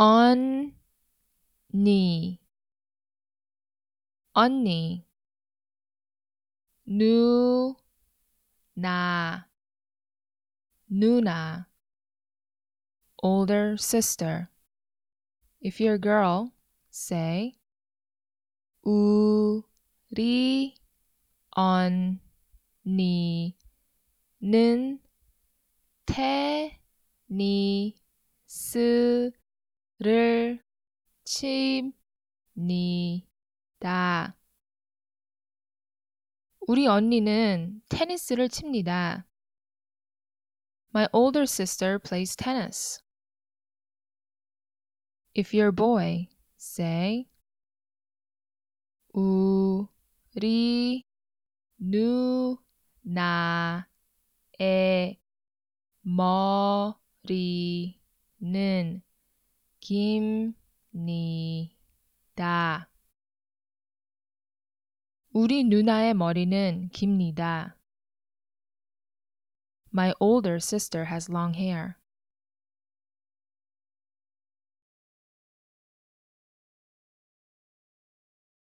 언니, 언니, 누나, 누나, older sister. If you're a girl, say 우리 언니는 테니스를 칩니다. 우리 언니는 테니스를 칩니다. My older sister plays tennis. If you're a boy, say 우리 누나의 머리는 깁니다. 우리 누나의 머리는 깁니다. My older sister has long hair.